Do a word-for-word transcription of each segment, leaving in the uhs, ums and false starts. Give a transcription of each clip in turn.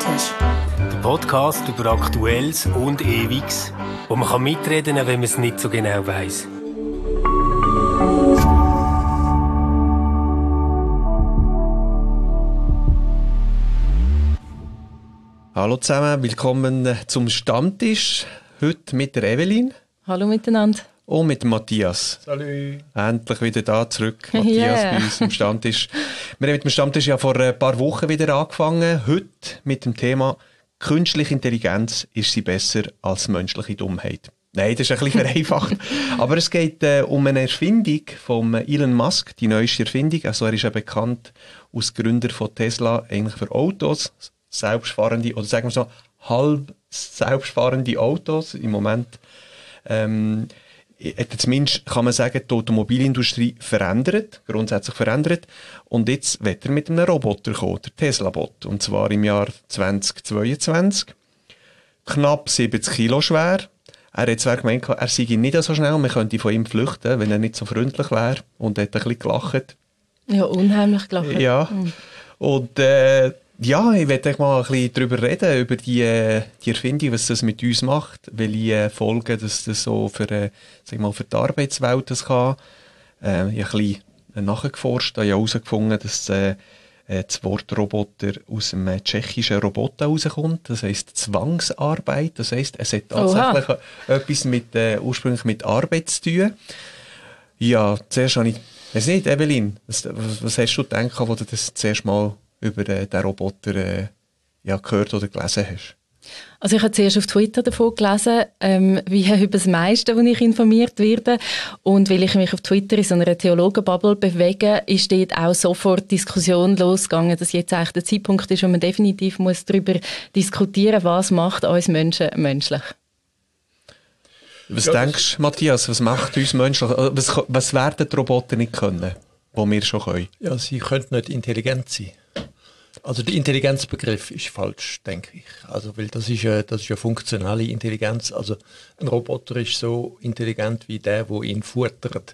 Stammtisch. Der Podcast über Aktuelles und Ewiges, wo man kann mitreden kann, wenn man es nicht so genau weiss. Hallo zusammen, willkommen zum Stammtisch. Heute mit der Evelyn. Hallo miteinander. Und mit dem Matthias. Salut. Endlich wieder da zurück, Matthias, Yeah. bei uns im Stammtisch. Wir haben mit dem Stammtisch ja vor ein paar Wochen wieder angefangen. Heute mit dem Thema «Künstliche Intelligenz, ist sie besser als menschliche Dummheit?» Nein, das ist ein bisschen vereinfacht. Aber es geht äh, um eine Erfindung von Elon Musk, die neueste Erfindung. Also er ist ja bekannt als Gründer von Tesla, eigentlich für Autos, selbstfahrende, oder sagen wir so, halb selbstfahrende Autos. Im Moment ähm, hat zumindest, kann man sagen, die Automobilindustrie verändert, grundsätzlich verändert. Und jetzt wird er mit einem Roboter kommen, der Tesla-Bot. Und zwar im Jahr zweitausendzweiundzwanzig. Knapp siebzig Kilo schwer. Er hat zwar gemeint, er sei nicht so schnell, man könnte von ihm flüchten, wenn er nicht so freundlich wäre. Und er hat ein bisschen gelacht. Ja, unheimlich gelacht. Ja. Mhm. Und äh, ja, ich möchte mal ein bisschen darüber reden, über die, die Erfindung, was das mit uns macht, welche Folgen dass das so für, äh, sag mal, für die Arbeitswelt das kann. Äh, ich habe ein bisschen nachgeforscht, habe herausgefunden, dass äh, das Wort Roboter aus dem tschechischen Roboter rauskommt. Das heisst Zwangsarbeit. Das heisst, es hat tatsächlich Oha. etwas mit, äh, ursprünglich mit Arbeit zu tun. Ja, zuerst habe ich, weiß nicht, Evelyn, was, was hast du gedacht, als du das zuerst mal über äh, den Roboter äh, ja, gehört oder gelesen hast? Also ich habe zuerst auf Twitter davon gelesen, ähm, wie über das meiste, wo ich informiert werde. Und weil ich mich auf Twitter in so einer Theologenbubble bewege, ist dort auch sofort Diskussion losgegangen, dass jetzt eigentlich der Zeitpunkt ist, wo man definitiv muss darüber diskutieren, was macht uns Menschen menschlich. Was ja, denkst du, Matthias, was macht uns menschlich? Was, was werden die Roboter nicht können, die wir schon können? Ja, sie können nicht intelligent sein. Also der Intelligenzbegriff ist falsch, denke ich. Also, weil das ist ja, das ist ja funktionale Intelligenz. Also ein Roboter ist so intelligent wie der, der ihn futtert.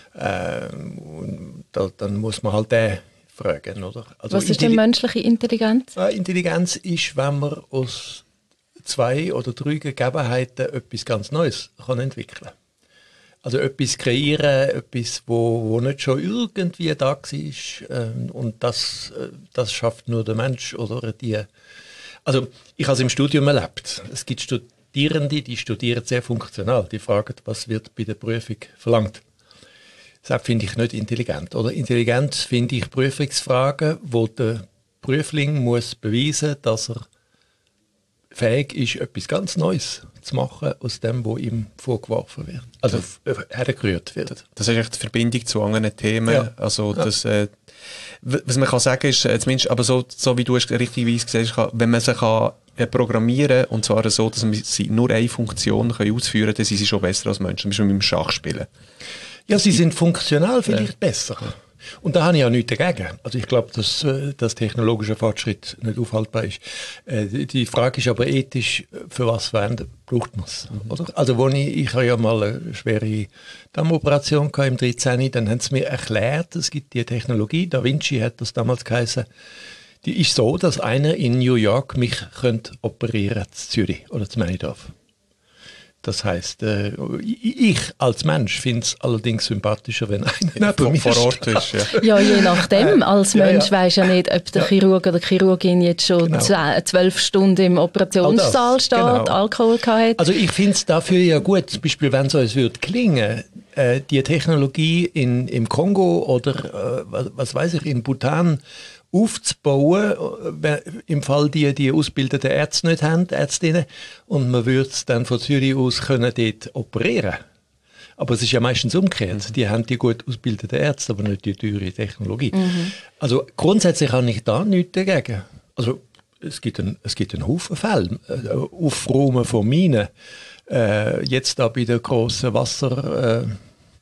Ähm, und da, dann muss man halt den fragen, oder? Also was ist denn menschliche Intelligenz? Äh, Intelligenz ist, wenn man aus zwei oder drei Gegebenheiten etwas ganz Neues kann entwickeln kann. Also etwas kreieren, etwas, wo, wo nicht schon irgendwie da war. Ähm, und das, äh, das schafft nur der Mensch oder die. Also ich habe es im Studium erlebt. Es gibt Studierende, die studieren sehr funktional. Die fragen, was wird bei der Prüfung verlangt. Das finde ich nicht intelligent. Oder intelligent finde ich Prüfungsfragen, wo der Prüfling muss beweisen, dass er fähig ist, etwas ganz Neues zu machen aus dem, was ihm vorgeworfen wird. Also hergerührt wird. Das ist echt die Verbindung zu anderen Themen. Ja. Also, ja. das, äh, was man kann sagen ist, äh, zumindest, aber so, so wie du es richtigerweise gesagt hast, wenn man sie kann, äh, programmieren kann, und zwar so, dass sie nur eine Funktion können ausführen können, dann sind sie schon besser als Menschen, zum Beispiel mit dem Schachspielen. Ja, sie sind funktional vielleicht ja. besser. Und da habe ich auch nichts dagegen. Also ich glaube, dass, dass technologischer Fortschritt nicht aufhaltbar ist. Die Frage ist aber ethisch, für was verändern braucht man es? Mhm. Oder? Also wo ich, ich habe ja mal eine schwere Dammoperation gehabt im dreizehn, dann haben sie mir erklärt, es gibt die Technologie, Da Vinci hat das damals geheißen, die ist so, dass einer in New York mich könnte operieren, zu Zürich oder zu Männidorf. Das heisst, äh, ich als Mensch finde es allerdings sympathischer, wenn einer vor, vor Ort ist. Ja, ja je nachdem. Als Mensch ja, ja. weisst ja nicht, ob der ja. Chirurg oder die Chirurgin jetzt schon genau. zwölf Stunden im Operationssaal steht, genau. Alkohol hat. Also ich finde es dafür ja gut, zum Beispiel, wenn es uns würde gelingen, äh, die Technologie in, im Kongo oder äh, was, was weiß ich, in Bhutan aufzubauen, im Fall die, die ausgebildeten Ärzte nicht haben, Ärztinnen, und man würde es dann von Zürich aus können dort operieren. Aber es ist ja meistens umgekehrt. Mhm. Die haben die gut ausgebildeten Ärzte, aber nicht die teure Technologie. Mhm. Also grundsätzlich habe ich da nichts dagegen. Also es gibt einen, es gibt einen Haufen Fälle. Äh, Aufräumen von Minen. Äh, jetzt da bei der grossen Wasser... Äh,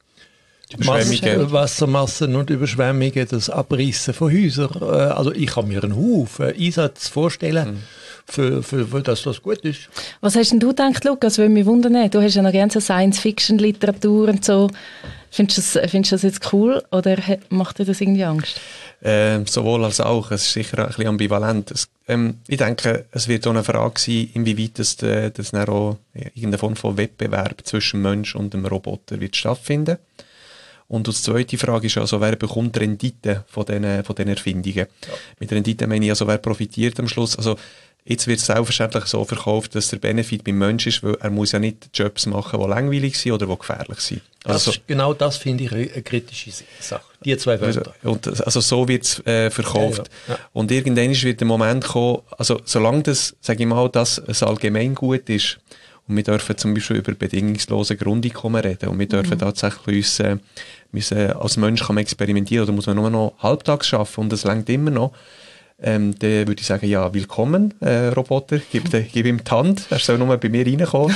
Massen, Wassermassen und Überschwemmungen, das Abreißen von Häusern. Also ich kann mir einen Haufen Einsatz vorstellen, mhm. für, für, für dass das gut ist. Was hast denn du gedacht, Lukas? Würde mich wundern, du hast ja noch gerne so Science-Fiction-Literatur und so. Findest du das, findest du das jetzt cool oder macht dir das irgendwie Angst? Äh, sowohl als auch. Es ist sicher ein bisschen ambivalent. Es, ähm, ich denke, es wird auch eine Frage sein, inwieweit das, äh, das dann auch irgendeine Form von Wettbewerb zwischen Mensch und dem Roboter wird stattfinden. Und die zweite Frage ist also, wer bekommt Rendite von diesen, von diesen Erfindungen? Ja. Mit Rendite meine ich also, wer profitiert am Schluss? Also, jetzt wird es selbstverständlich so verkauft, dass der Benefit beim Menschen ist, weil er muss ja nicht Jobs machen, die langweilig sind oder die gefährlich sind. Also, das, genau das finde ich eine kritische Sache. Die zwei Wörter. Und also so wird es äh, verkauft. Ja, ja. Ja. Und irgendwann wird der Moment kommen, also solange das, sage ich mal, das ein Allgemeingut ist, und wir dürfen zum Beispiel über bedingungslose Grundeinkommen reden und wir dürfen mhm. tatsächlich uns, äh, müssen, als Mensch kann man experimentieren oder muss man nur noch halbtags arbeiten und das reicht immer noch. Ähm, dann würde ich sagen, ja, willkommen, äh, Roboter, gib, de, gib ihm die Hand, er soll nur bei mir reinkommen.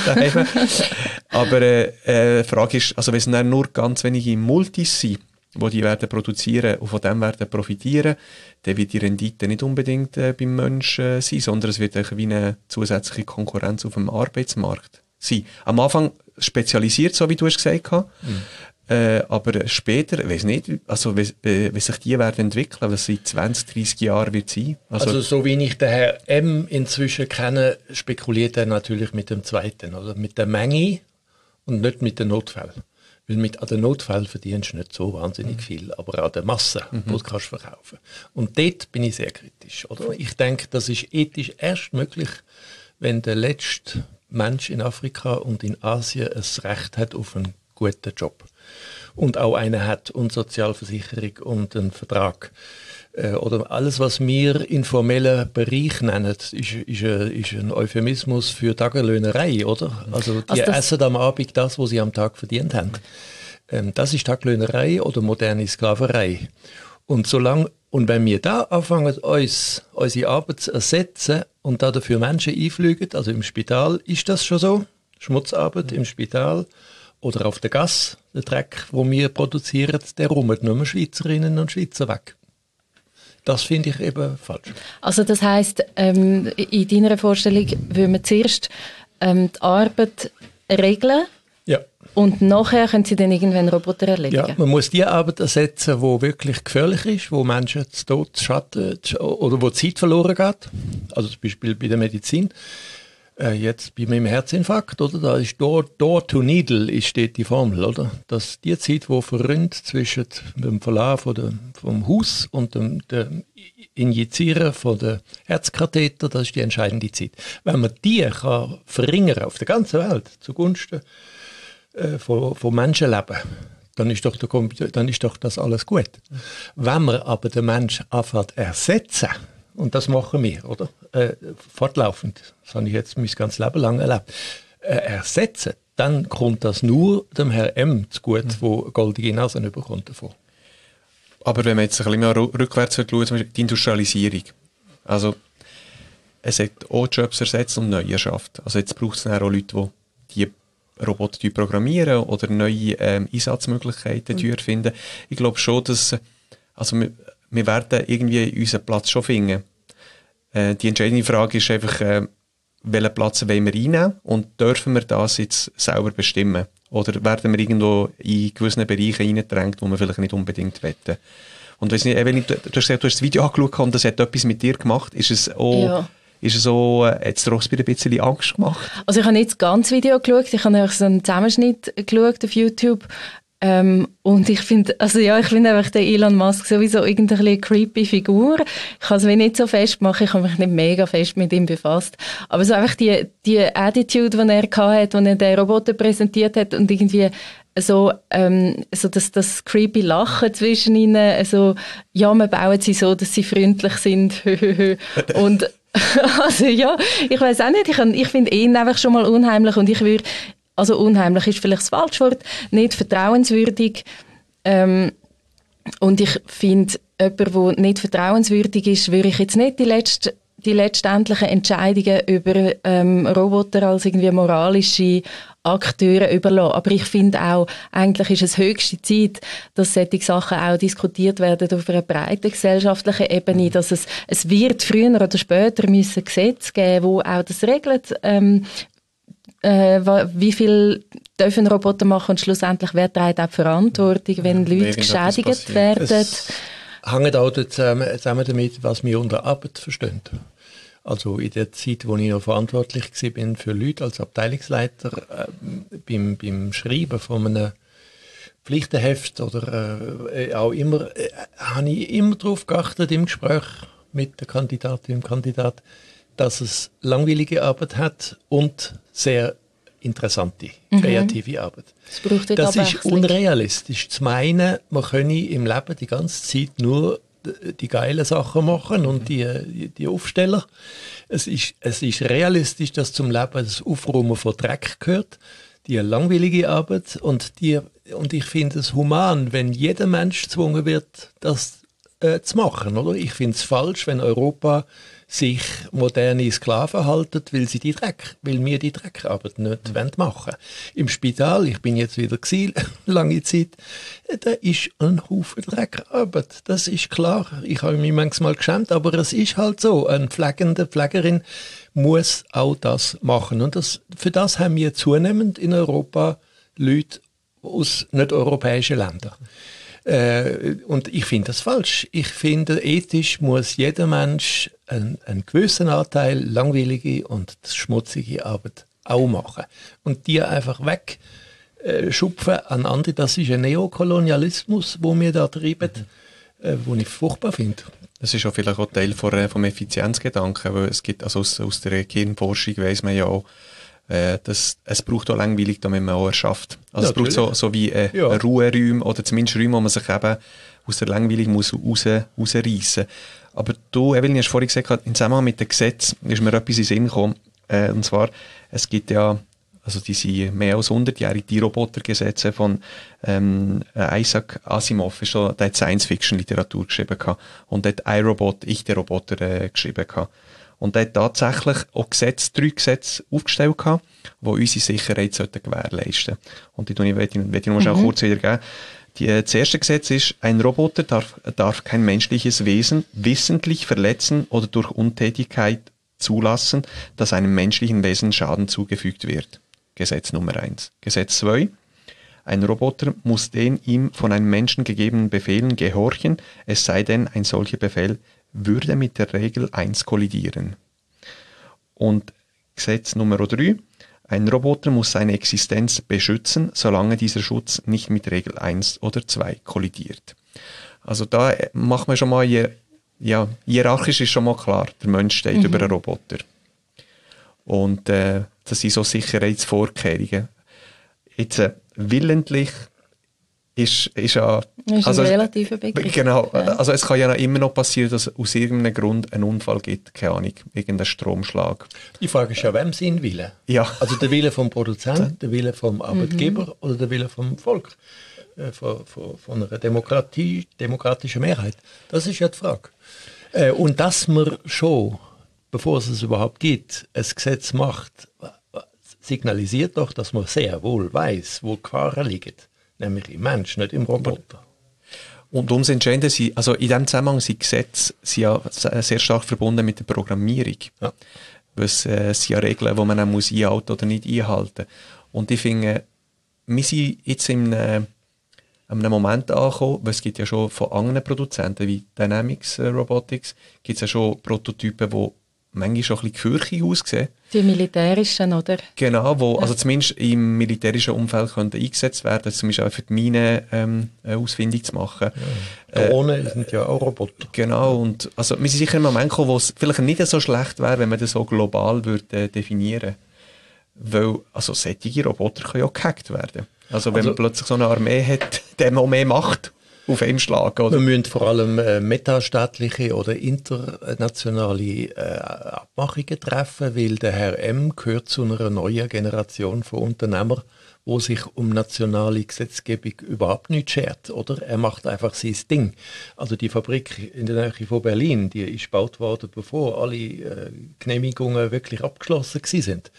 Aber äh, äh, die Frage ist, also wenn es dann nur ganz wenige Multis sind, die die werden produzieren und von dem werden profitieren, dann wird die Rendite nicht unbedingt äh, beim Menschen äh, sein, sondern es wird wie eine zusätzliche Konkurrenz auf dem Arbeitsmarkt sein. Am Anfang spezialisiert, so wie du es gesagt hast, mhm. Äh, aber später, ich weiss nicht, also wie, wie sich die werden entwickeln, was in zwanzig, dreissig Jahren wird sein. Also, also so wie ich den Herr M inzwischen kenne, spekuliert er natürlich mit dem Zweiten, oder mit der Menge und nicht mit den Notfällen. Weil mit, an den Notfällen verdienst du nicht so wahnsinnig mhm. viel, aber an der Masse, mhm. die du kannst verkaufen. Und dort bin ich sehr kritisch. Oder? Ich denke, das ist ethisch erst möglich, wenn der letzte Mensch in Afrika und in Asien ein Recht hat auf einen guten Job. Und auch eine hat und Sozialversicherung und einen Vertrag. Äh, oder alles, was wir informellen Bereich nennen, ist, ist, ist, ein, ist ein Euphemismus für Tagelöhnerei, oder? Also die also essen am Abend das, was sie am Tag verdient haben. Ähm, das ist Tagelöhnerei oder moderne Sklaverei. Und solange, und wenn wir da anfangen, uns, unsere Arbeit zu ersetzen und da dafür Menschen einfliegen, also im Spital ist das schon so, Schmutzarbeit mhm. im Spital, oder auf der Gasse, der Dreck, den wir produzieren, der rummelt nur Schweizerinnen und Schweizer weg. Das finde ich eben falsch. Also das heisst, ähm, in deiner Vorstellung würde man zuerst ähm, die Arbeit regeln ja. und nachher können sie dann irgendwann Roboter erledigen? Ja, man muss die Arbeit ersetzen, die wirklich gefährlich ist, wo Menschen zu Tod, zu Schaden oder wo Zeit verloren geht. Also zum Beispiel bei der Medizin. Jetzt bei meinem Herzinfarkt, oder? Da ist Door, Door to Needle ist steht die Formel, oder? Dass die Zeit, die verrinnt zwischen dem Verlauf von der, vom Haus und dem, dem Injizieren von der Herzkatheter, das ist die entscheidende Zeit. Wenn man die kann verringern auf der ganzen Welt zugunsten äh, von, von Menschenleben, dann ist, doch der, dann ist doch das alles gut. Wenn man aber den Menschen anfängt ersetzen, und das machen wir, oder? Äh, fortlaufend. Das habe ich jetzt mein ganzes Leben lang erlebt. Äh, ersetzen, dann kommt das nur dem Herrn M. zu gut, der mhm. goldige Nasen bekommt davon. Aber wenn man jetzt ein bisschen mehr rückwärts schaut, zum Beispiel die Industrialisierung. Also, es hat auch Jobs ersetzt und neue erschafft. Also jetzt braucht es dann auch Leute, die die Roboter programmieren oder neue ähm, Einsatzmöglichkeiten mhm. erfinden. Ich glaube schon, dass also wir, wir werden irgendwie unseren Platz schon finden. Äh, die entscheidende Frage ist einfach, äh, welchen Platz wollen wir einnehmen und dürfen wir das jetzt selber bestimmen? Oder werden wir irgendwo in gewissen Bereichen reingedrängt, wo wir vielleicht nicht unbedingt wollen? Und weiss nicht, wenn ich, du hast gesagt, du hast das Video angeschaut und das hat etwas mit dir gemacht, ist es auch... Ja. Ist es so, äh, hat es dir auch ein bisschen Angst gemacht? Also ich habe nicht das ganze Video geschaut, ich habe einfach so einen Zusammenschnitt geschaut auf YouTube. Ähm, und ich finde, also ja, ich finde einfach den Elon Musk sowieso irgendwie eine creepy Figur. Ich kann es mir nicht so fest machen, ich habe mich nicht mega fest mit ihm befasst. Aber so einfach die, die Attitude, die er hatte, als er den Roboter präsentiert hat und irgendwie so, ähm, so das, das creepy Lachen zwischen ihnen, also ja, wir bauen sie so, dass sie freundlich sind. Und also ja, ich weiß auch nicht, ich, ich finde ihn einfach schon mal unheimlich und ich würde, also unheimlich ist vielleicht das falsche Wort, nicht vertrauenswürdig. Ähm, und ich finde, jemand, der nicht vertrauenswürdig ist, würde ich jetzt nicht die, letzte, die letztendlichen Entscheidungen über ähm, Roboter als irgendwie moralische Akteure überlassen. Aber ich finde auch, eigentlich ist es höchste Zeit, dass solche Sachen auch diskutiert werden auf einer breiten gesellschaftlichen Ebene, dass es, es wird früher oder später müssen Gesetze geben, wo auch das regelt, ähm, äh, wie viel dürfen Roboter machen und schlussendlich wer trägt auch die Verantwortung, wenn Leute geschädigt werden. hängt auch zusammen, zusammen damit, was wir unter Arbeit verstehen. Also in der Zeit, wo ich noch verantwortlich war für Leute als Abteilungsleiter, äh, beim, beim Schreiben von einem Pflichtenheft oder äh, auch immer, äh, habe ich immer darauf geachtet im Gespräch mit der Kandidatin und Kandidat, dass es langweilige Arbeit hat und sehr interessante, kreative mhm. Arbeit. Das, braucht das ist unrealistisch. Zu meinen, man könne im Leben die ganze Zeit nur die geilen Sachen machen und die, die, die Aufsteller. Es ist, es ist realistisch, dass zum Leben das Aufräumen von Dreck gehört, die langweilige Arbeit und, die, und ich finde es human, wenn jeder Mensch gezwungen wird, das äh, zu machen. Oder? Ich finde es falsch, wenn Europa sich moderne Sklaven halten, weil sie die Dreck, weil wir die Dreckarbeit nicht mhm. machen wollen. Im Spital, ich bin jetzt wieder gewesen, lange Zeit, da ist ein Haufen Dreckarbeit. Das ist klar. Ich habe mich manchmal geschämt, aber es ist halt so. Eine pflegende Pflegerin muss auch das machen. Und das, für das haben wir zunehmend in Europa Leute aus nicht-europäischen Ländern. Äh, und ich finde das falsch. Ich finde, ethisch muss jeder Mensch einen, einen gewissen Anteil langweilige und schmutzige Arbeit auch machen. Und die einfach wegschupfen äh, an andere. Das ist ein Neokolonialismus, wo wir da treiben, mhm. äh, wo ich furchtbar finde. Das ist auch vielleicht auch Teil von, vom Effizienzgedanken, weil es gibt, also aus, aus der Gehirnforschung weiss man ja auch, Das, es braucht auch langweilig, damit man auch erschafft. Also ja, es braucht so, so wie äh, ja. Ruheräume oder zumindest Räume, wo man sich eben aus der Langweilung muss raus, rausreissen muss. Aber du, Evelyn, hast vorhin gesagt, im Zusammenhang mit dem Gesetz ist mir etwas in den Sinn gekommen. Äh, und zwar, es gibt ja, also diese mehr als hundertjährige die Robotergesetze von ähm, Isaac Asimov, ist so, der hat Science-Fiction-Literatur geschrieben gehabt. Und der hat iRobot, ich der Roboter, äh, geschrieben gehabt. Und er hat tatsächlich auch Gesetze, drei Gesetze aufgestellt gehabt, die unsere Sicherheit sollten gewährleisten sollten. Und die werde ich, ich noch mhm. kurz wiedergeben. Die, das erste Gesetz ist, ein Roboter darf, darf kein menschliches Wesen wissentlich verletzen oder durch Untätigkeit zulassen, dass einem menschlichen Wesen Schaden zugefügt wird. Gesetz Nummer eins. Gesetz zwei. Ein Roboter muss den ihm von einem Menschen gegebenen Befehlen gehorchen, es sei denn, ein solcher Befehl würde mit der Regel eins kollidieren. Und Gesetz Nummer drei. Ein Roboter muss seine Existenz beschützen, solange dieser Schutz nicht mit Regel eins oder zwei kollidiert. Also da macht man schon mal, ja, hierarchisch ist schon mal klar, der Mensch steht mhm. über einen Roboter. Und äh, das sind so Sicherheitsvorkehrungen. Jetzt äh, willentlich ist, ist ja... Das ist also, ein relativer Begriff. Genau, ja. Also es kann ja immer noch passieren, dass es aus irgendeinem Grund einen Unfall gibt, keine Ahnung, irgendeinen Stromschlag. Die Frage ist ja, wem sein Wille? Ja. Also der Wille vom Produzenten, der Wille vom Arbeitgeber mhm. oder der Wille vom Volk, äh, von, von, von einer Demokratie, demokratischen Mehrheit. Das ist ja die Frage. Äh, und dass man schon, bevor es es überhaupt gibt, ein Gesetz macht, signalisiert doch, dass man sehr wohl weiß, wo die Gefahren liegen. Nämlich im Mensch, nicht im Roboter. Und umso entscheidender sind, also in diesem Zusammenhang sind Gesetze sind ja sehr stark verbunden mit der Programmierung. Ja. Weil es äh, sind ja Regeln, die man dann muss einhalten oder nicht einhalten. Und ich finde, wir sind jetzt in äh, einem Moment angekommen, weil es gibt ja schon von anderen Produzenten wie Dynamics äh, Robotics, gibt es ja schon Prototypen, die manchmal schon ein bisschen gefürchtig aussehen. Die militärischen, oder? Genau, wo ja. also zumindest im militärischen Umfeld könnten eingesetzt werden, zum Beispiel auch für die Minen ähm, ausfindig zu machen. Ja. Drohnen äh, sind ja auch Roboter. Genau, und also wir sind sicher im Moment gekommen, wo es vielleicht nicht so schlecht wäre, wenn man das so global würde, äh, definieren würde. Weil also solche Roboter können ja auch gehackt werden. Also wenn also, man plötzlich so eine Armee hat, der noch mehr macht auf einen Schlag. Oder? Wir müssen vor allem äh, metastaatliche oder internationale äh, Abmachungen treffen, weil der Herr M. gehört zu einer neuen Generation von Unternehmern, wo sich um nationale Gesetzgebung überhaupt nicht schert, oder? Er macht einfach sein Ding. Also die Fabrik in der Nähe von Berlin, die ist gebaut worden, bevor alle äh, Genehmigungen wirklich abgeschlossen sind.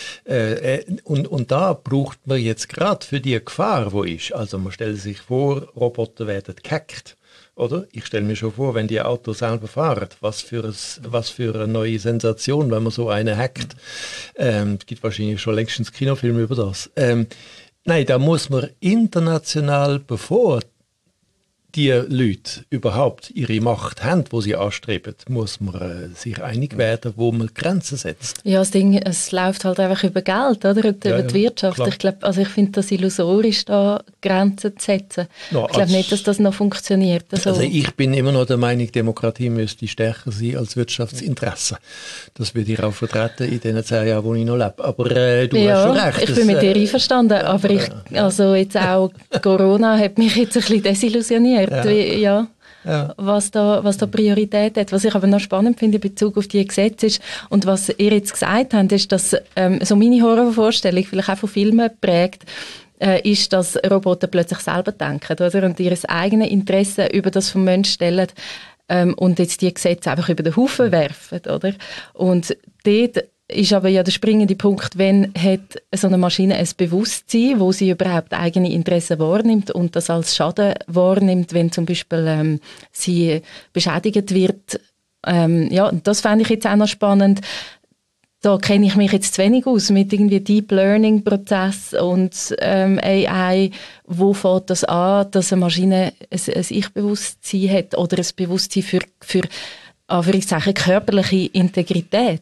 Äh, und, und da braucht man jetzt gerade für die Gefahr, die ist, also man stellt sich vor, Roboter werden gehackt. Oder? Ich stelle mir schon vor, wenn die Autos selber fahren, was für, ein, was für eine neue Sensation, wenn man so eine hackt. Ähm, es gibt wahrscheinlich schon längstens Kinofilme über das. Ähm, nein, da muss man international, bevor die Leute überhaupt ihre Macht haben, die sie anstreben, muss man äh, sich einig werden, wo man Grenzen setzt. Ja, das Ding, es läuft halt einfach über Geld, oder? Über ja, die Wirtschaft. Klar. Ich glaube, also ich finde das illusorisch, da Grenzen zu setzen. No, ich glaube nicht, dass das noch funktioniert. Also, also ich bin immer noch der Meinung, Demokratie müsste stärker sein als Wirtschaftsinteressen. Das würde ich auch vertreten in den zehn Jahren, wo ich noch lebe. Aber äh, du ja, hast schon recht. ich das, bin mit dir äh, einverstanden, aber ich, also jetzt auch Corona hat mich jetzt ein bisschen desillusioniert. Ja. Wie, ja. Ja. Was, da, was da Priorität hat. Was ich aber noch spannend finde in Bezug auf die Gesetze ist, und was ihr jetzt gesagt habt, ist, dass ähm, so meine Horrorvorstellung, vielleicht auch von Filmen geprägt, äh, ist, dass Roboter plötzlich selber denken, oder? Und ihr eigenes Interesse über das vom Menschen stellen ähm, und jetzt die Gesetze einfach über den Haufen werfen, oder? Und dort ist aber ja der springende Punkt, wenn hat so eine Maschine ein Bewusstsein, wo sie überhaupt eigene Interessen wahrnimmt und das als Schaden wahrnimmt, wenn zum Beispiel ähm, sie beschädigt wird. Ähm, ja, das fände ich jetzt auch noch spannend. Da kenne ich mich jetzt zu wenig aus mit irgendwie Deep Learning Prozess und ähm, A I. Wo fängt das an, dass eine Maschine ein, ein Ich-Bewusstsein hat oder ein Bewusstsein für, für Anführungszeichen, körperliche Integrität?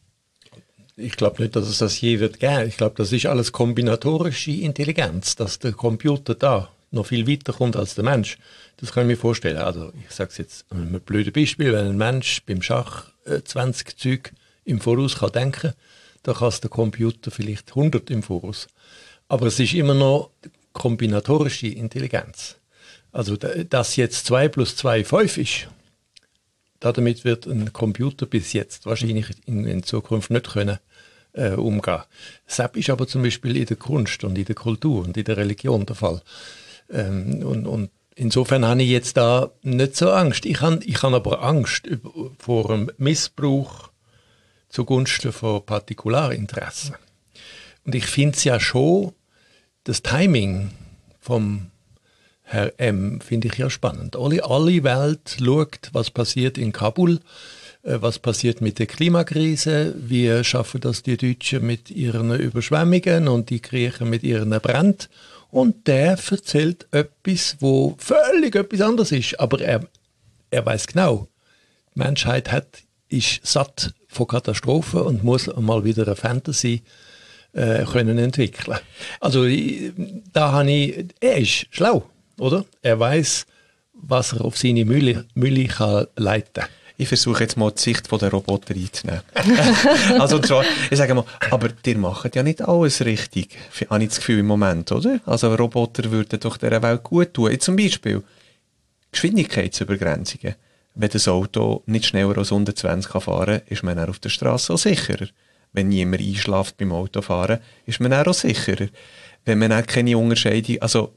Ich glaube nicht, dass es das je wird geben. Ich glaube, das ist alles kombinatorische Intelligenz, dass der Computer da noch viel weiter kommt als der Mensch. Das kann ich mir vorstellen. Also ich sage es jetzt ein blödes Beispiel, wenn ein Mensch beim Schach äh, zwanzig Züge im Voraus kann denken, dann kann es der Computer vielleicht hundert im Voraus. Aber es ist immer noch kombinatorische Intelligenz. Also dass jetzt zwei plus zwei fünf ist, damit wird ein Computer bis jetzt wahrscheinlich in, in Zukunft nicht können, äh, umgehen. Das ist aber zum Beispiel in der Kunst und in der Kultur und in der Religion der Fall. Ähm, und, und insofern habe ich jetzt da nicht so Angst. Ich habe ich habe aber Angst vor einem Missbrauch zugunsten von Partikularinteressen. Und ich finde es ja schon, das Timing vom Herr M. finde ich ja spannend. Alle, alle Welt schaut, was passiert in Kabul, äh, was passiert mit der Klimakrise, wie schaffen das die Deutschen mit ihren Überschwemmungen und die Griechen mit ihren Bränden. Und der erzählt etwas, wo völlig etwas anderes ist. Aber er, er weiß genau, die Menschheit hat, ist satt von Katastrophen und muss mal wieder eine Fantasy äh, können entwickeln. Also da habe ich, er ist schlau. Oder? Er weiß, was er auf seine Mühle, Mühle kann leiten kann. Ich versuche jetzt mal die Sicht der Roboter einzunehmen. Also zwar, ich sage mal, aber die machen ja nicht alles richtig, habe ich das Gefühl im Moment, oder? Also Roboter würden doch dieser Welt gut tun. Jetzt zum Beispiel Geschwindigkeitsübergrenzungen. Wenn das Auto nicht schneller als hundertzwanzig fahren kann, ist man dann auf der Straße auch sicherer. Wenn niemand einschläft beim Autofahren, ist man dann auch sicherer. Wenn man dann keine Unterscheidung, also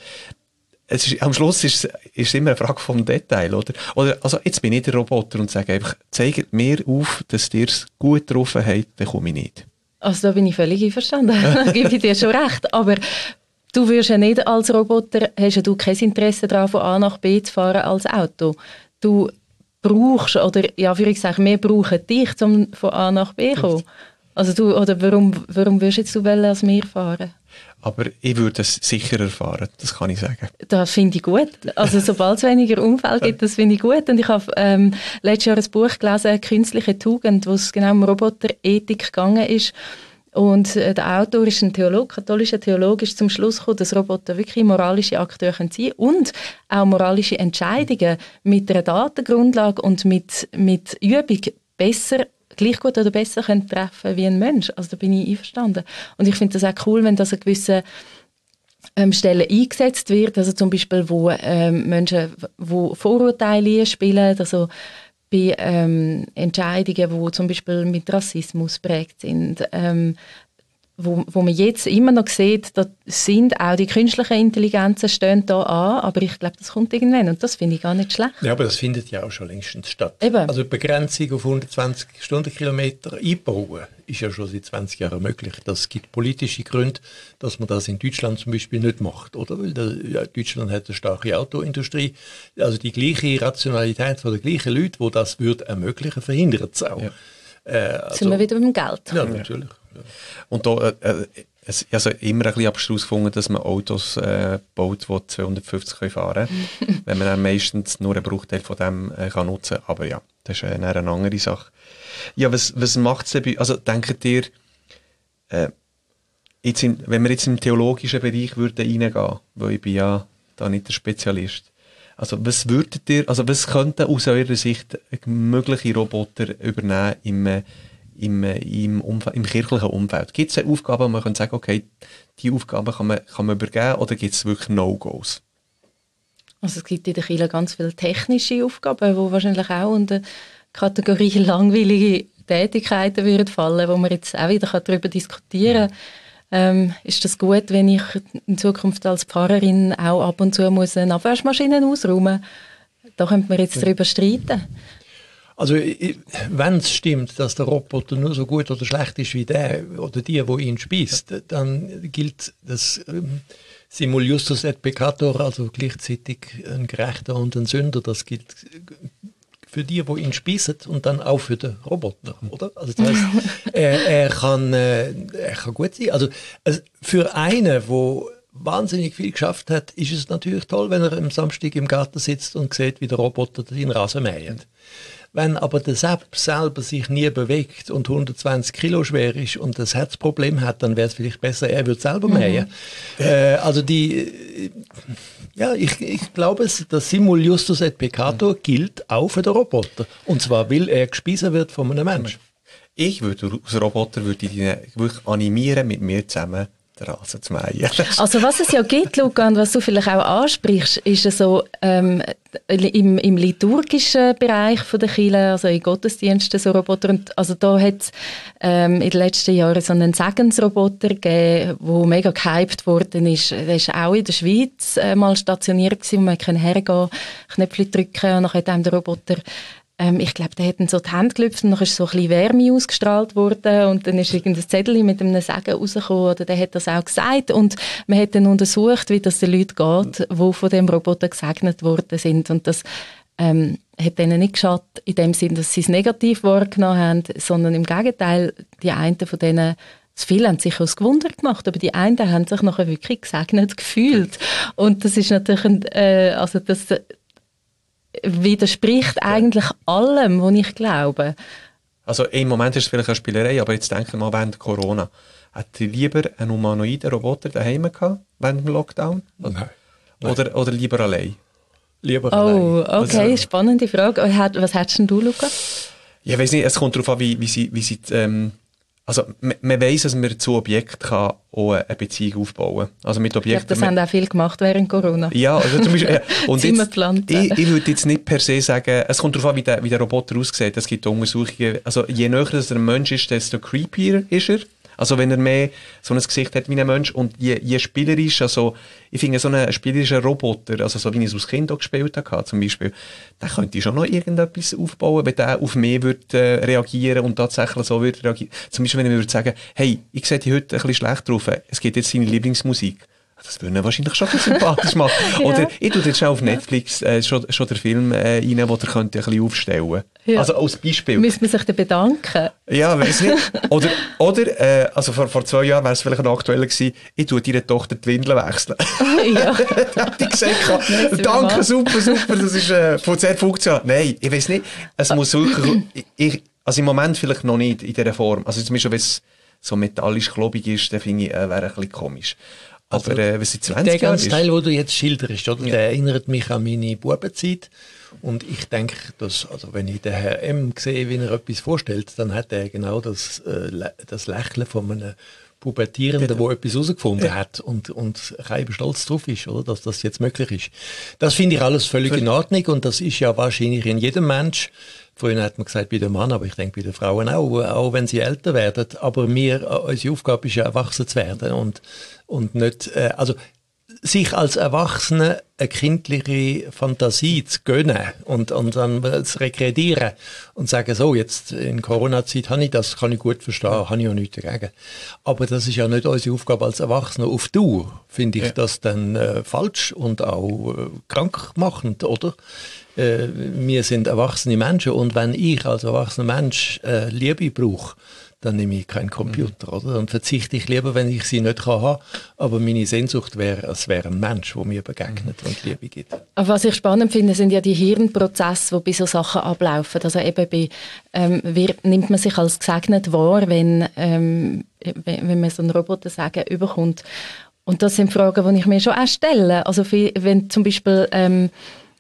Es ist, am Schluss ist es immer eine Frage vom Detail, oder? Oder, also jetzt bin ich der Roboter und sage einfach, zeigt mir auf, dass ihr es gut getroffen habt, dann komme ich nicht. Also da bin ich völlig einverstanden, da gebe ich dir schon recht, aber du würdest ja nicht als Roboter, hast ja du kein Interesse daran, von A nach B zu fahren als Auto. Du brauchst, oder ja, würde ich sagen, wir brauchen dich, um von A nach B zu kommen. Also du, oder warum, warum würdest jetzt du wollen, als wir fahren? Aber ich würde es sicher erfahren, das kann ich sagen. Das finde ich gut. Also sobald es weniger Unfälle gibt, das finde ich gut. Und ich habe ähm, letztes Jahr ein Buch gelesen, «Künstliche Tugend», wo es genau um Roboterethik gegangen ist. Und äh, der Autor ist ein Theologe, katholischer Theologe, ist zum Schluss gekommen, dass Roboter wirklich moralische Akteure sein können und auch moralische Entscheidungen mit einer Datengrundlage und mit, mit Übung besser gleich gut oder besser können treffen wie ein Mensch. Also da bin ich einverstanden. Und ich finde das auch cool, wenn das an gewissen ähm, Stellen eingesetzt wird, also zum Beispiel, wo ähm, Menschen, wo Vorurteile spielen, also bei ähm, Entscheidungen, die zum Beispiel mit Rassismus prägt sind, ähm, wo, wo man jetzt immer noch sieht, da sind auch die künstlichen Intelligenzen stehen da an, aber ich glaube, das kommt irgendwann und das finde ich gar nicht schlecht. Ja, aber das findet ja auch schon längstens statt. Eben. Also die Begrenzung auf hundertzwanzig Stundenkilometer einbauen ist ja schon seit zwanzig Jahren möglich. Das gibt politische Gründe, dass man das in Deutschland zum Beispiel nicht macht, oder? Weil der, ja, Deutschland hat eine starke Autoindustrie. Also die gleiche Rationalität von den gleichen Leuten, die das würde ermöglichen, verhindert es auch. Ja. Äh, also, sind wir wieder beim Geld. Ja, natürlich. Ja. Und da, äh, es, also immer ein bisschen abstrus gefunden, dass man Autos äh, baut, die zweihundertfünfzig fahren können, wenn man dann meistens nur einen Bruchteil von dem äh, kann nutzen kann. Aber ja, das ist äh, eine andere Sache. Ja, was, was macht es denn bei, also denkt ihr, äh, jetzt in, wenn wir jetzt im theologischen Bereich würden reingehen, weil ich bin ja da nicht der Spezialist, also was würdet ihr, also was könnten aus eurer Sicht mögliche Roboter übernehmen im, im, im, Umfeld, im kirchlichen Umfeld? Gibt es eine Aufgabe, wo man kann sagen, okay, die Aufgabe kann man, kann man übergeben, oder gibt es wirklich No-Gos? Also es gibt in der Kirche ganz viele technische Aufgaben, die wahrscheinlich auch unter Kategorie langweilige Tätigkeiten würden fallen, wo man jetzt auch wieder darüber diskutieren kann. Ähm, ist das gut, wenn ich in Zukunft als Pfarrerin auch ab und zu muss eine Abwaschmaschine ausräumen muss? Da könnte man jetzt ja. darüber streiten. Also wenn es stimmt, dass der Roboter nur so gut oder schlecht ist wie der oder die, wo ihn speist, dann gilt das ähm, Simul Justus et Peccator, also gleichzeitig ein Gerechter und ein Sünder. Das gilt für die, die ihn speisen, und dann auch für den Roboter, oder? Also das heisst, er, er, kann, äh, er kann gut sein. Also, also für einen, der wahnsinnig viel geschafft hat, ist es natürlich toll, wenn er am Samstag im Garten sitzt und sieht, wie der Roboter den Rasen mäht. Wenn aber der Sepp selber sich nie bewegt und hundertzwanzig Kilo schwer ist und das Herzproblem hat, dann wäre es vielleicht besser, er würde selber mähen. Mhm. Äh, also die, ja, ich, ich glaube, das Simul Justus et Peccator mhm. gilt auch für den Roboter. Und zwar, weil er gespeisen wird von einem Menschen. Ich würde als Roboter würde ich ihn wirklich animieren, mit mir zusammen den Rasen zu mähen. Also was es ja gibt, Luca, und was du vielleicht auch ansprichst, ist so ähm, im, im liturgischen Bereich von der Kirche, also in Gottesdiensten so Roboter. Und also da hat es ähm, in den letzten Jahren so einen Segensroboter gegeben, der mega gehypt worden ist. Der war auch in der Schweiz äh, mal stationiert gewesen, wo man hergehen konnte, Knöpfe drücken und dann hat einem der Roboter Ähm, ich glaube, der hat dann so die Hände gelüpft und dann ist so ein bisschen Wärme ausgestrahlt worden und dann ist irgendein Zettel mit einem Segen rausgekommen, oder der hat das auch gesagt, und man hat dann untersucht, wie das den Leuten geht, die von dem Roboter gesegnet worden sind, und das ähm, hat denen nicht geschadet in dem Sinn, dass sie es negativ wahrgenommen haben, sondern im Gegenteil, die einen von denen, viele haben sich aus Gewunder gemacht, aber die einen haben sich nachher wirklich gesegnet gefühlt, und das ist natürlich ein, äh, also das widerspricht eigentlich allem, was ich glaube. Also im Moment ist es vielleicht eine Spielerei, aber jetzt denke mal während Corona. Hätte ich lieber einen humanoiden Roboter daheim gehabt, während dem Lockdown? Nein. Oder, oder lieber allein? Lieber oh, allein. Okay, also, spannende Frage. Was hättest denn du, Luca? Ja, ich weiss nicht, es kommt darauf an, wie, wie sie... Wie sie ähm, also man, man weiss, dass man zu Objekten kann auch eine Beziehung aufbauen kann. Also mit Objekten... Ja, das haben auch viele gemacht während Corona. Ja, also zum Beispiel... Äh, und jetzt, ich, ich würde jetzt nicht per se sagen, es kommt darauf an, wie der, wie der Roboter aussieht. Es gibt Untersuchungen, also je näher dass er ein Mensch ist, desto creepier ist er. Also wenn er mehr so ein Gesicht hat wie ein Mensch, und je, je spielerisch, also ich finde so einen spielerischen Roboter, also so wie ich es als Kind auch gespielt habe zum Beispiel, da könnte ich schon noch irgendetwas aufbauen, wenn der auf mich würde, äh, reagieren und tatsächlich so würde reagieren. Zum Beispiel, wenn ich würde sagen, hey, ich sehe dich heute ein bisschen schlecht drauf, es geht jetzt deine Lieblingsmusik. Das würde ihn wahrscheinlich schon sympathisch machen. Ja. Oder ich tue jetzt schon auf Netflix äh, schon, schon den Film äh, rein, den ihr könnt ein bisschen aufstellen. Ja. Also als Beispiel. Müsste man sich dann bedanken? Ja, weiss nicht. Oder, oder äh, also vor, vor zwei Jahren wäre es vielleicht noch aktueller gewesen, ich tue deiner Tochter die Windeln wechseln. Ja. Die gesagt, danke, super, super, das ist äh, von sehr funktioniert. Nein, ich weiss nicht. Es muss wirklich, ich, also im Moment vielleicht noch nicht in dieser Form. Also zum Beispiel, wenn es so metallisch klobig ist, dann finde ich, äh, wäre ein bisschen komisch. Also, aber äh, was in zwanzig der ganze ist. Teil, den du jetzt schilderst, oder? Ja. Der erinnert mich an meine Bubenzeit. Und ich denke, dass, also wenn ich den Herrn M. sehe, wie er etwas vorstellt, dann hat er genau das, äh, das Lächeln von einem Pubertierenden, der etwas herausgefunden ja. hat und, und kein stolz drauf ist, oder? Dass das jetzt möglich ist. Das finde ich alles völlig in Ordnung, und das ist ja wahrscheinlich in jedem Mensch. Vorhin hat man gesagt, bei dem Mann, aber ich denke bei den Frauen auch, auch wenn sie älter werden. Aber wir, unsere Aufgabe ist ja, erwachsen zu werden und, und nicht, äh, also sich als Erwachsene eine kindliche Fantasie zu gönnen und, und dann zu rekredieren und sagen, so, jetzt in Corona-Zeit habe ich das, kann ich gut verstehen, ja. habe ich auch nichts dagegen. Aber das ist ja nicht unsere Aufgabe als Erwachsene. Auf Dauer finde ich ja. das dann äh, falsch und auch äh, krankmachend, oder? Äh, wir sind erwachsene Menschen, und wenn ich als erwachsener Mensch äh, Liebe brauche, dann nehme ich keinen Computer, oder? Dann verzichte ich lieber, wenn ich sie nicht kann haben. Aber meine Sehnsucht wäre, es wäre ein Mensch, der mir begegnet und Liebe gibt. Was ich spannend finde, sind ja die Hirnprozesse, die bei so Sachen ablaufen. Also eben bei, ähm, wird, nimmt man sich als gesegnet wahr, wenn, ähm, wenn man so einen Roboter sagen überkommt. Und das sind Fragen, die ich mir schon auch stelle. Also für, wenn zum Beispiel ähm,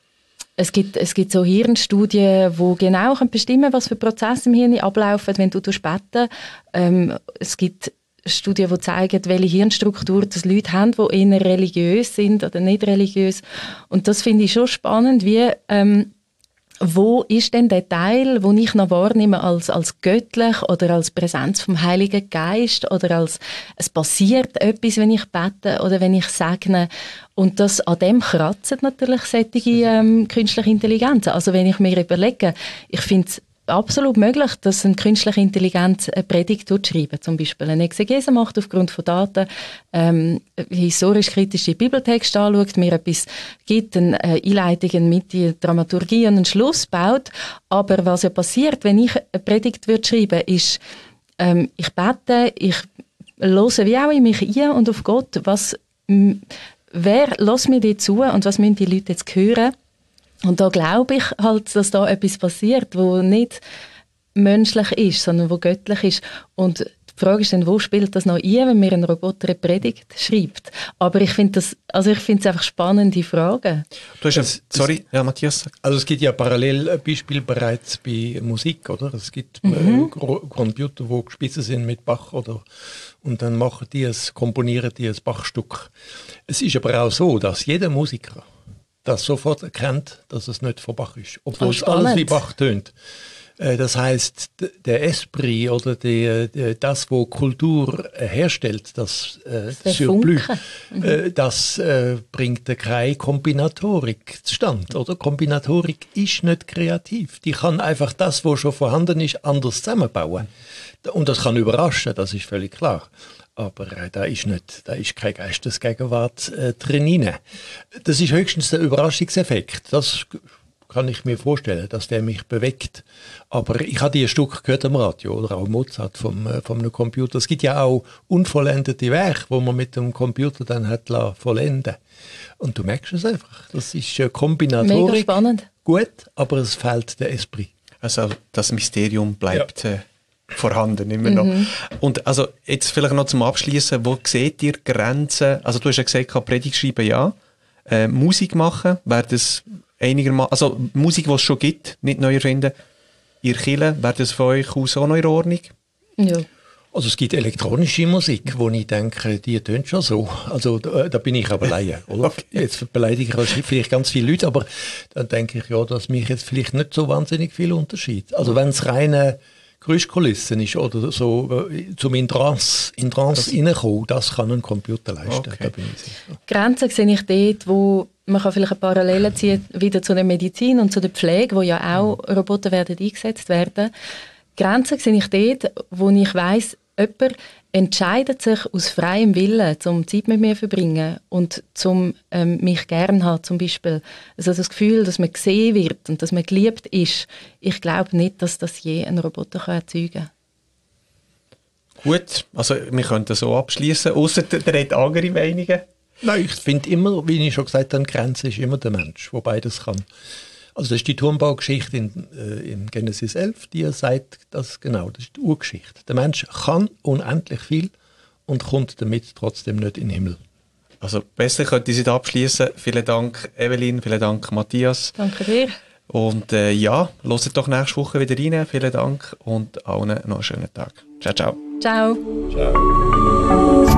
es gibt, es gibt so Hirnstudien, die genau bestimmen können, was für Prozesse im Hirn ablaufen, wenn du beten. Ähm, es gibt Studien, die zeigen, welche Hirnstruktur das Leute haben, die eher religiös sind oder nicht religiös. Und das finde ich schon spannend, wie ähm, wo ist denn der Teil, den ich noch wahrnehme als, als göttlich oder als Präsenz vom Heiligen Geist oder als es passiert etwas, wenn ich bete oder wenn ich segne. Und das, an dem kratzen natürlich solche ähm, künstliche Intelligenzen. Also wenn ich mir überlege, ich finde es absolut möglich, dass eine künstliche Intelligenz eine Predigt schreibt, zum Beispiel eine Exegese macht aufgrund von Daten, ähm, historisch-kritische Bibeltexte anschaut, mir etwas gibt, eine Einleitung, eine Mitte, Dramaturgie und einen Schluss baut. Aber was ja passiert, wenn ich eine Predigt schreibe, ist, ähm, ich bete, ich höre wie auch in mich ein und auf Gott, was, m, wer lässt mir die zu und was müssen die Leute jetzt hören? Und da glaube ich halt, dass da etwas passiert, wo nicht menschlich ist, sondern wo göttlich ist. Und die Frage ist dann, wo spielt das noch ein, wenn mir ein Roboter eine Predigt schreibt? Aber ich finde das, also ich finde es einfach spannende Fragen. Du hast ja, sorry, ja, Matthias. Also es gibt ja Parallelbeispiele bereits bei Musik, oder? Es gibt mhm. äh, Computer, die gespissen sind mit Bach, oder? Und dann machen die es, komponieren die ein Bachstück. Es ist aber auch so, dass jeder Musiker das sofort erkennt, dass es nicht von Bach ist, obwohl es alles wie Bach tönt. Das heißt, der Esprit oder die, die, das, was Kultur herstellt, das äh, Surplus, mhm. äh, das äh, bringt keine Kombinatorik zustande. Oder? Kombinatorik ist nicht kreativ. Die kann einfach das, was schon vorhanden ist, anders zusammenbauen. Und das kann überraschen, das ist völlig klar. Aber äh, da ist nicht, da ist keine Geistesgegenwart äh, drin. Das ist höchstens der Überraschungseffekt. Das kann ich mir vorstellen, dass der mich bewegt. Aber ich habe ein Stück gehört am Radio, oder auch Mozart vom, äh, vom einem Computer. Es gibt ja auch unvollendete Werke, wo man mit dem Computer dann hat vollenden. Und du merkst es einfach. Das ist äh, Kombinatorik. Mega spannend. Gut, aber es fehlt der Esprit. Also das Mysterium bleibt ja. äh, vorhanden immer noch. Mhm. Und also jetzt vielleicht noch zum Abschließen, wo seht ihr Grenzen? Also du hast ja gesagt, Predigt schreiben, ja. Äh, Musik machen, wäre das einigermaßen, also Musik, die es schon gibt, nicht neu erfinden. Ihr Kirche, wäre das von euch aus auch noch in Ordnung? Ja. Also es gibt elektronische Musik, wo ich denke, die tönt schon so. Also da, da bin ich aber Laie, oder? Okay. Jetzt beleidige ich vielleicht ganz viele Leute, aber dann denke ich, ja, dass mich jetzt vielleicht nicht so wahnsinnig viel unterscheidet. Also wenn es reine Geräuschkulissen ist oder so zum in Trance, in Trance reinkommen, das kann ein Computer leisten. Okay. Da bin ich sicher. Grenzen sehe ich dort, wo man kann vielleicht eine Parallele ziehen wieder zu der Medizin und zu der Pflege, wo ja auch Roboter werden eingesetzt werden. Grenzen sehe ich dort, wo ich weiss, jemand entscheidet sich aus freiem Willen, um Zeit mit mir zu verbringen und um ähm, mich gern haben, zum Beispiel. Also das Gefühl, dass man gesehen wird und dass man geliebt ist. Ich glaube nicht, dass das je ein Roboter kann erzeugen kann. Gut, also wir können das so abschließen, ausser der hat andere Meinungen. Nein, ich finde immer, wie ich schon gesagt habe, die Grenze ist immer der Mensch, der beides kann. Also das ist die Turmbaugeschichte in, äh, in Genesis elf, die sagt das genau, das ist die Urgeschichte. Der Mensch kann unendlich viel und kommt damit trotzdem nicht in den Himmel. Also besser könnte ich es abschließen. Vielen Dank Evelyn, vielen Dank Matthias. Danke dir. Und äh, ja, hört doch nächste Woche wieder rein. Vielen Dank und allen noch einen schönen Tag. Ciao, ciao. Ciao. Ciao.